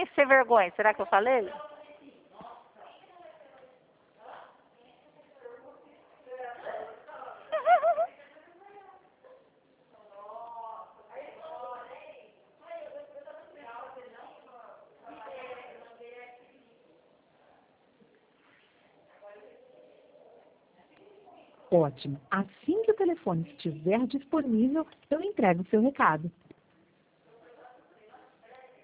sem vergonha. Será que eu falei? Ótimo. Assim que o telefone estiver disponível, eu entrego o seu recado.